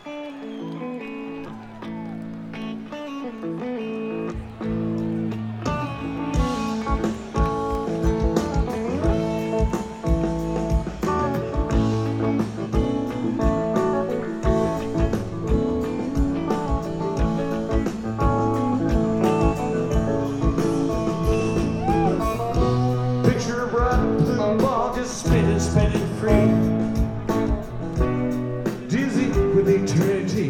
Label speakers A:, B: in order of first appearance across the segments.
A: Spinning free, dizzy with eternity,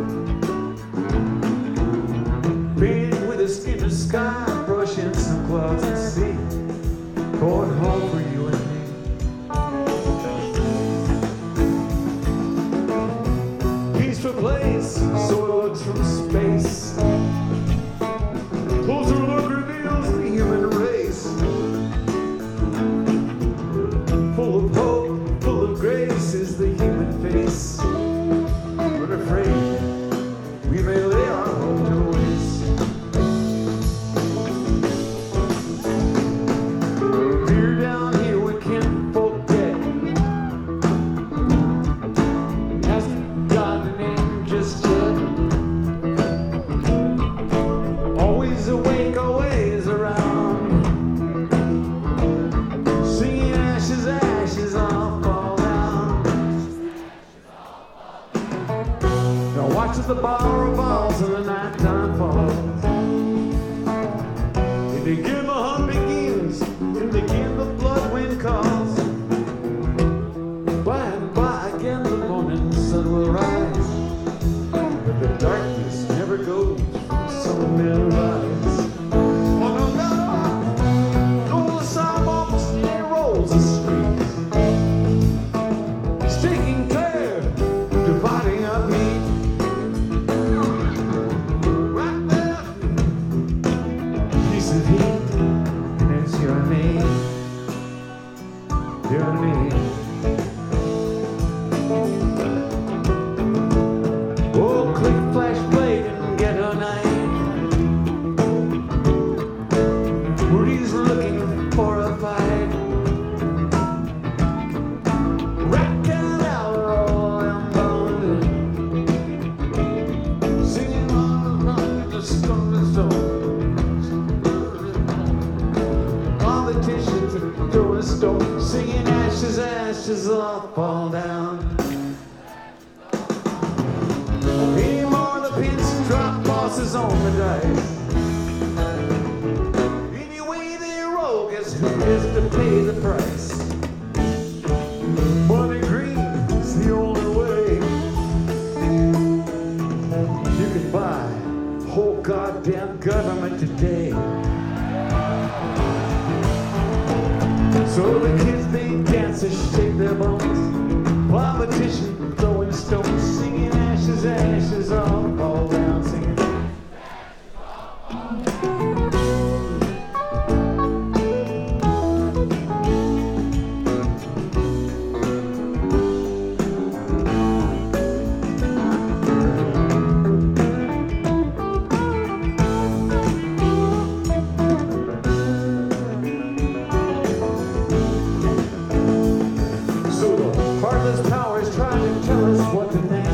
A: painted with a skin of sky, brushing some clouds and sea, going home for you and me. Peaceful place, so it looks from space. Closer look reveals the human race. Full of hope, full of grace is the human face. But afraid we may lay our hope to waste. Fear down here we can't forget. Hasn't got a name just yet. Always awake, always around. Singing ashes, ashes all fall down. Now watch as the bar revolves and the nighttime falls. And again the hunt begins, and again the blood wind calls. By and by again the morning sun will rise, but the darkness never goes from some men rise. Oh no, no, no, the sidewalks and it rolls the streets, sticking clear, dividing up heat. Right there, piece of heat, and it's you and me, you and me. Oh, click, flash, blade, and get a knife. Rudy's looking for a fight. Rat cat out, roll and bone. Singing on the stone and stone. Politicians throw a stone. Singing ashes, ashes all fall down. Any more the pins drop bosses on the dice. Anyway they roll, guess who is to pay the price? Money green is the only way. You can buy whole goddamn government today. So the kids they dance and shake their bones. Politicians throwing stones, singing ashes, ashes all fall down, singing. So the heartless power is trying to tell us what to think.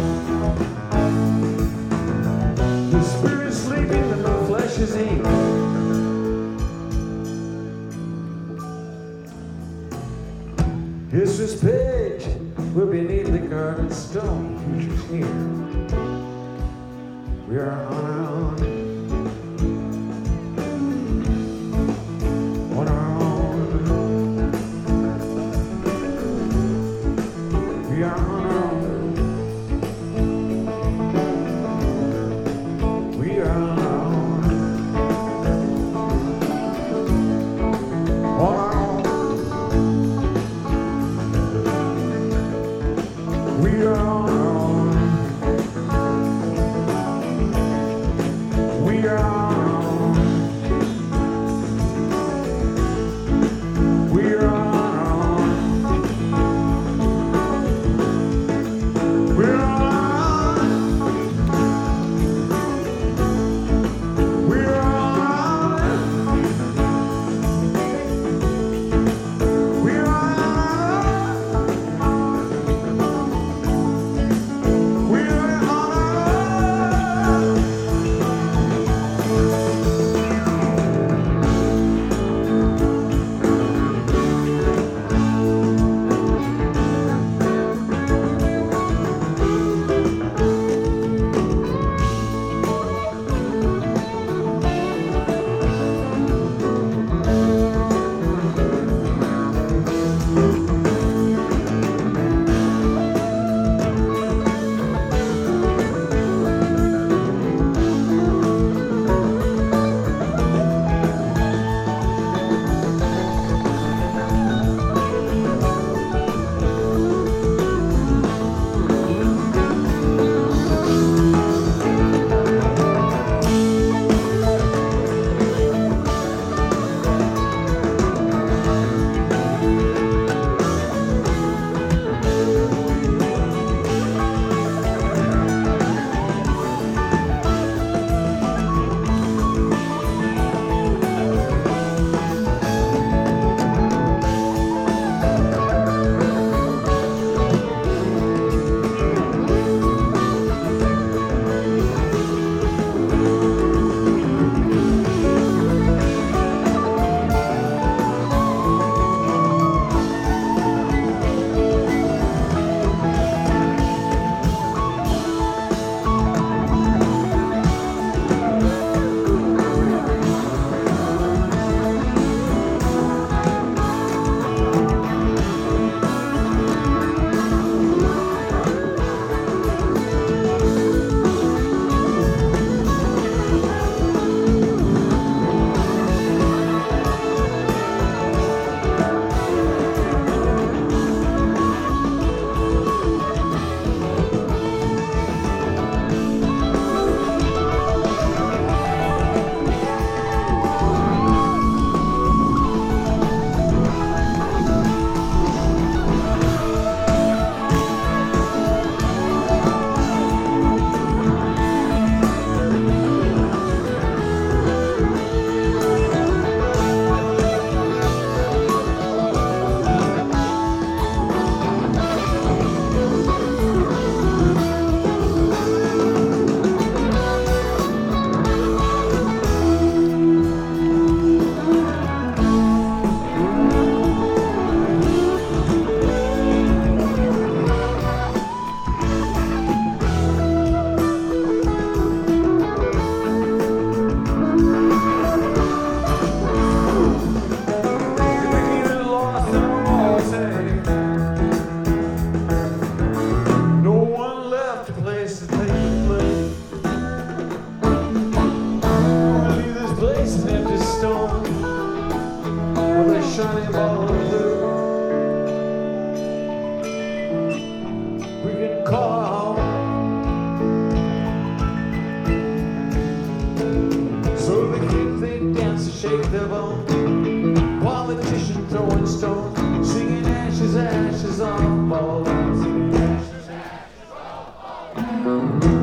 A: The spirit's sleeping and the flesh is ink. History's page will be neatly carved in stone. Future's here. We are on our own. On our own. We are on our own. We are on our own. On our own. We are on our own. place to take the flame. We'll leave this place an empty stone with a shining ball of blue. We can call our home. So the kids, they dance and shake their bone. Politicians throwing stones, singing ashes, ashes on ball lines, singing ashes, ashes on ball lines.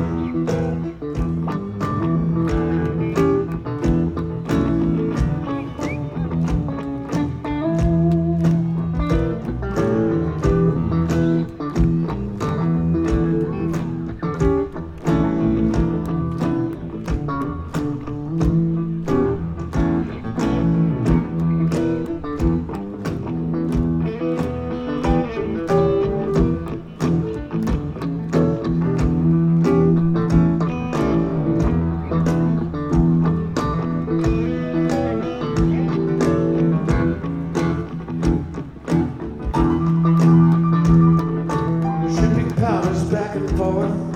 A: Back and forth